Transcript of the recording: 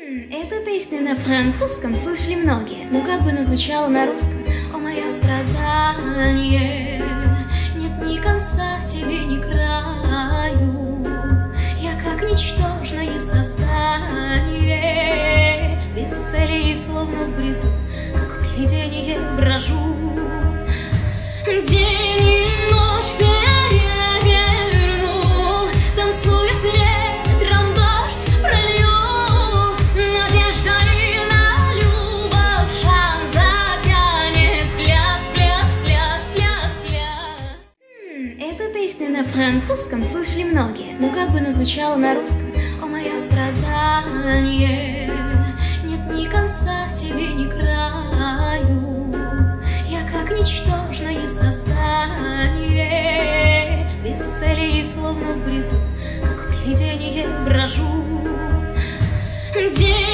Эту песню на французском слышали многие, но как бы она звучала на русском? О, мое страдание, нет ни конца тебе, ни краю. Я как ничтожное создание, без цели и словно в бреду, как привидение брожу. День и ночь переверну, танцуя с ветром, дождь пролью. Надеждой на любовь шанс затянет. Пляс, пляс, пляс, пляс, пляс. Эту песню на французском слышали многие, но как бы она звучала на русском? О, мое страдание, нет ни конца тебе, ни краю. Я как ничтожное создание, без цели и словно в бреду, как привидение брожу. День